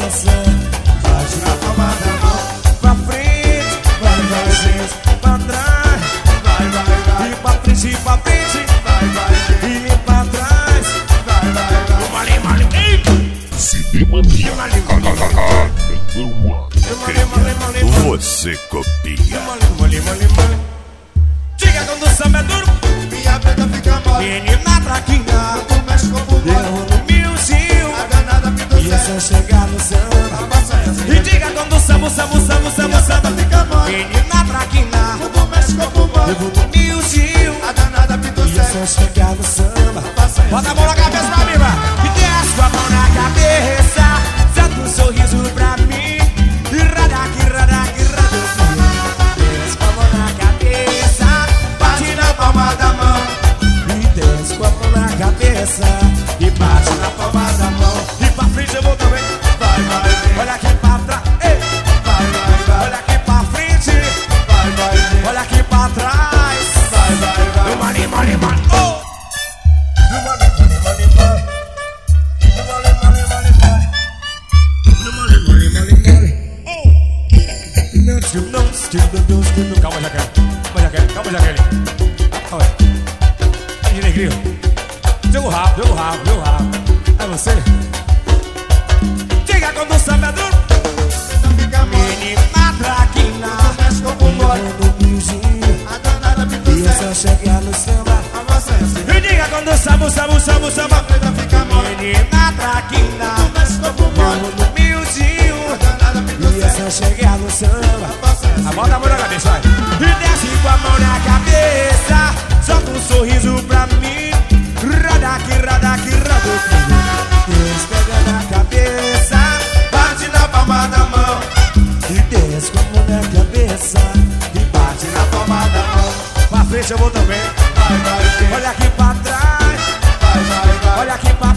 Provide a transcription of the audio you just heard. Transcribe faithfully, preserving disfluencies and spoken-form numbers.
cabeça, bate na palma da mão. Pra frente, vai, vai, gente, pra trás, vai, vai, vai. E pra frente, e pra frente, vai, vai, e pra trás, vai, vai, vai. Mali, mali, ei! Se tem mania, você copia. Diga quando o samba é duro, minha preta fica mole. menina traquina, Tu mexe com o bumbum. erro no milzinho, A danada pinta o e é só céu. chegar no samba. E diga quando o samba, o samba, o samba, o samba, o samba fica mole. menina traquina, Tu mexe com o bumbum. erro no milzinho, A danada pinta o e é céu. só chegar no samba. Bota a mão na cabeça pra mim, vai. E desce com a mão na cabeça, solta um sorriso pra mim. E radaque, radaque, radaque. Desce com a mão na cabeça, bate na palma da mão. E desce com a mão na cabeça, e bate na palma da mão. E pra frente eu vou também. Vai, vai, vem. Olha aqui pra trás, ei. Vai, vai, vai. Olha aqui pra frente. Vai, vai, vem. Olha aqui pra trás. Vai, vai, vai. Mali, mali, mali. Oh! Calma, Jaqueline. Calma, Jaqueline. Calma, Jaqueline. Calma. De negrinho. Jogo rápido, jogo rápido, jogo rápido. É você? Diga quando o samba é duro. Fica mole. Menina traquina, Tu mexe com o bumbum. no milzinho, A danada pinta e o é céu. só chegar no samba. Avança assim. E diga quando o samba, o samba, o samba, o samba. Minha preta fica mole. Menina traquina, Tu mexe com o bumbum. no milzinho, A danada pinta o e é céu. só chegar no samba. Avança assim. A bota a mão na cabeça, vai. E desce com a mão na cabeça, solta um sorriso pra mim. Radaque, radaque, radaque. Desce, pega na cabeça, bate na palma da mão. E desce com a mão na cabeça, e bate na palma da mão. Pra frente eu vou também. Vai, vai, vem. Olha aqui pra trás, Vai, vai, vai. olha aqui pra